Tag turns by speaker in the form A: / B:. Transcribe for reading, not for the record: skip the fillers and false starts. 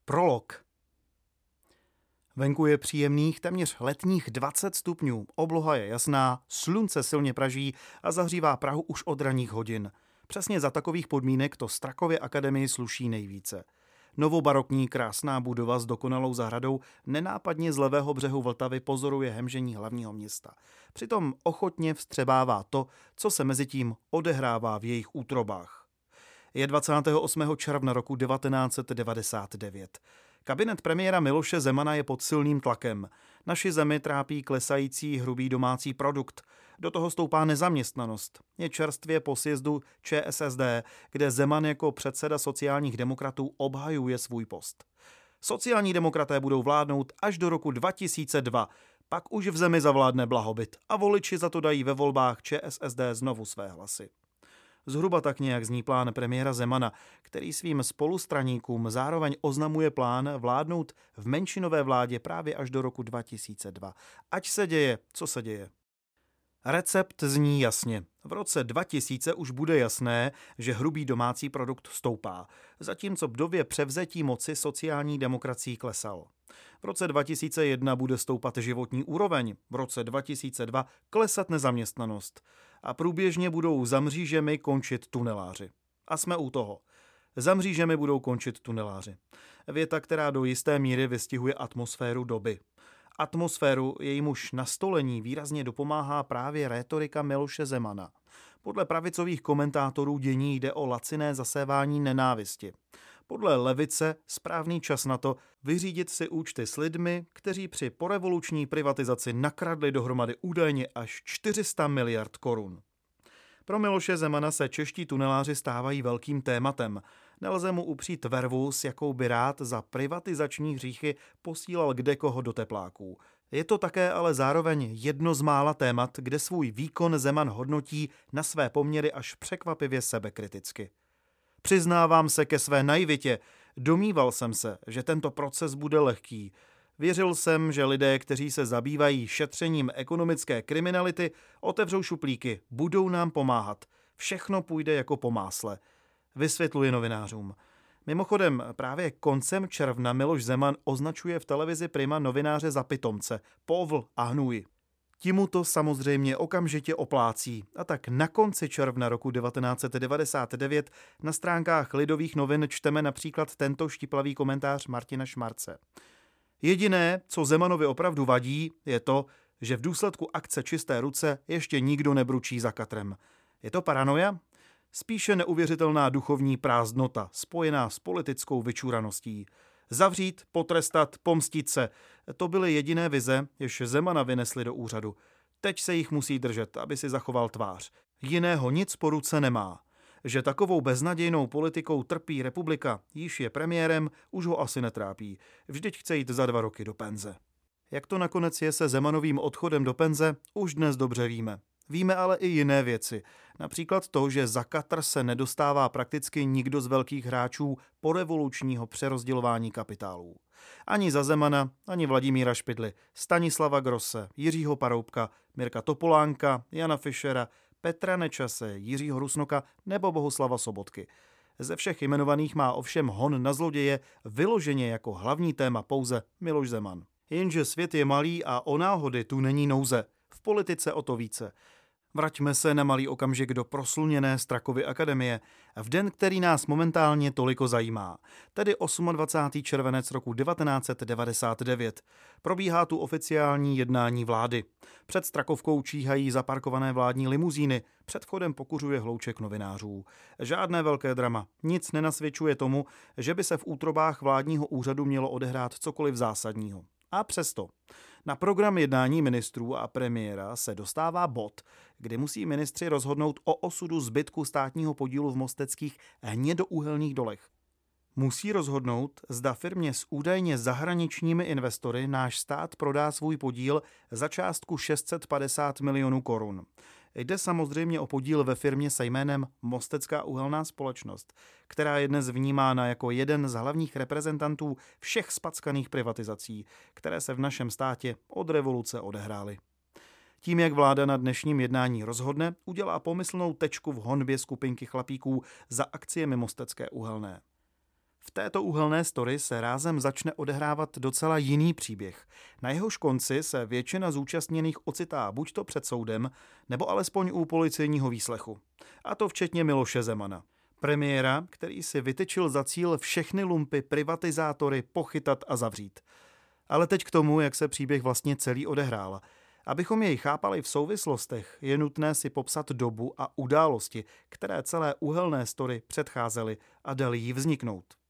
A: Prolog. Venku je příjemných, téměř letních 20 stupňů, obloha je jasná, slunce silně praží a zahřívá Prahu už od ranních hodin. Přesně za takových podmínek to Strakově akademii sluší nejvíce. Novobarokní krásná budova s dokonalou zahradou nenápadně z levého břehu Vltavy pozoruje hemžení hlavního města. Přitom ochotně vstřebává to, co se mezitím odehrává v jejich útrobách. Je 28. června roku 1999. Kabinet premiéra Miloše Zemana je pod silným tlakem. Naši zemi trápí klesající hrubý domácí produkt. Do toho stoupá nezaměstnanost. Je čerstvě po sjezdu ČSSD, kde Zeman jako předseda sociálních demokratů obhajuje svůj post. Sociální demokraté budou vládnout až do roku 2002. Pak už v zemi zavládne blahobyt a voliči za to dají ve volbách ČSSD znovu své hlasy. Zhruba tak nějak zní plán premiéra Zemana, který svým spolustraníkům zároveň oznamuje plán vládnout v menšinové vládě právě až do roku 2002. Ať se děje, co se děje. Recept zní jasně. V roce 2000 už bude jasné, že hrubý domácí produkt stoupá, zatímco v době převzetí moci sociální demokracií klesal. V roce 2001 bude stoupat životní úroveň, v roce 2002 klesat nezaměstnanost a průběžně budou za mřížemi končit tuneláři. A jsme u toho. Za mřížemi budou končit tuneláři. Věta, která do jisté míry vystihuje atmosféru doby. Atmosféru, jejímuž nastolení výrazně dopomáhá právě rétorika Miloše Zemana. Podle pravicových komentátorů dění jde o laciné zasévání nenávisti. Podle levice správný čas na to vyřídit si účty s lidmi, kteří při porevoluční privatizaci nakradli dohromady údajně až 400 miliard korun. Pro Miloše Zemana se čeští tuneláři stávají velkým tématem. Nelze mu upřít vervu, s jakou by rád za privatizační hříchy posílal kdekoho do tepláků. Je to také ale zároveň jedno z mála témat, kde svůj výkon Zeman hodnotí na své poměry až překvapivě sebekriticky. Přiznávám se ke své naivitě. Domníval jsem se, že tento proces bude lehký. Věřil jsem, že lidé, kteří se zabývají šetřením ekonomické kriminality, otevřou šuplíky, budou nám pomáhat. Všechno půjde jako po másle. Vysvětluje novinářům. Mimochodem, právě koncem června Miloš Zeman označuje v televizi Prima novináře za pitomce, povl a hnůj. Ti mu to samozřejmě okamžitě oplácí a tak na konci června roku 1999 na stránkách Lidových novin čteme například tento štiplavý komentář Martina Šmarce. Jediné, co Zemanovi opravdu vadí, je to, že v důsledku akce Čisté ruce ještě nikdo nebručí za katrem. Je to paranoja? Spíše neuvěřitelná duchovní prázdnota, spojená s politickou vyčuraností. Zavřít, potrestat, pomstit se. To byly jediné vize, jež Zemana vynesli do úřadu. Teď se jich musí držet, aby si zachoval tvář. Jiného nic po ruce nemá. Že takovou beznadějnou politikou trpí republika, již je premiérem, už ho asi netrápí. Vždyť chce jít za 2 roky do penze. Jak to nakonec je se Zemanovým odchodem do penze, už dnes dobře víme. Víme ale i jiné věci. Například to, že za Katr se nedostává prakticky nikdo z velkých hráčů po revolučního přerozdělování kapitálů. Ani za Zemana, ani Vladimíra Špidly, Stanislava Grosse, Jiřího Paroubka, Mirka Topolánka, Jana Fischera, Petra Nečase, Jiřího Rusnoka nebo Bohuslava Sobotky. Ze všech jmenovaných má ovšem hon na zloděje vyloženě jako hlavní téma pouze Miloš Zeman. Jenže svět je malý a o náhody tu není nouze. V politice o to více. Vraťme se na malý okamžik do prosluněné Strakovy akademie, v den, který nás momentálně toliko zajímá, tedy 28. červenec roku 1999. Probíhá tu oficiální jednání vlády. Před Strakovkou číhají zaparkované vládní limuzíny, před vchodem pokuřuje hlouček novinářů. Žádné velké drama, nic nenasvědčuje tomu, že by se v útrobách vládního úřadu mělo odehrát cokoliv zásadního. A přesto. Na program jednání ministrů a premiéra se dostává bod, kdy musí ministři rozhodnout o osudu zbytku státního podílu v mosteckých hnědouhelných dolech. Musí rozhodnout, zda firmě s údajně zahraničními investory náš stát prodá svůj podíl za částku 650 milionů korun. Jde samozřejmě o podíl ve firmě se jménem Mostecká uhelná společnost, která je dnes vnímána jako jeden z hlavních reprezentantů všech spackaných privatizací, které se v našem státě od revoluce odehrály. Tím, jak vláda na dnešním jednání rozhodne, udělá pomyslnou tečku v honbě skupinky chlapíků za akciemi Mostecké uhelné. V této uhelné story se rázem začne odehrávat docela jiný příběh. Na jehož konci se většina zúčastněných ocitá buďto před soudem, nebo alespoň u policejního výslechu. A to včetně Miloše Zemana. Premiéra, který si vytyčil za cíl všechny lumpy, privatizátory pochytat a zavřít. Ale teď k tomu, jak se příběh vlastně celý odehrál. Abychom jej chápali v souvislostech, je nutné si popsat dobu a události, které celé uhelné story předcházely a daly jí vzniknout.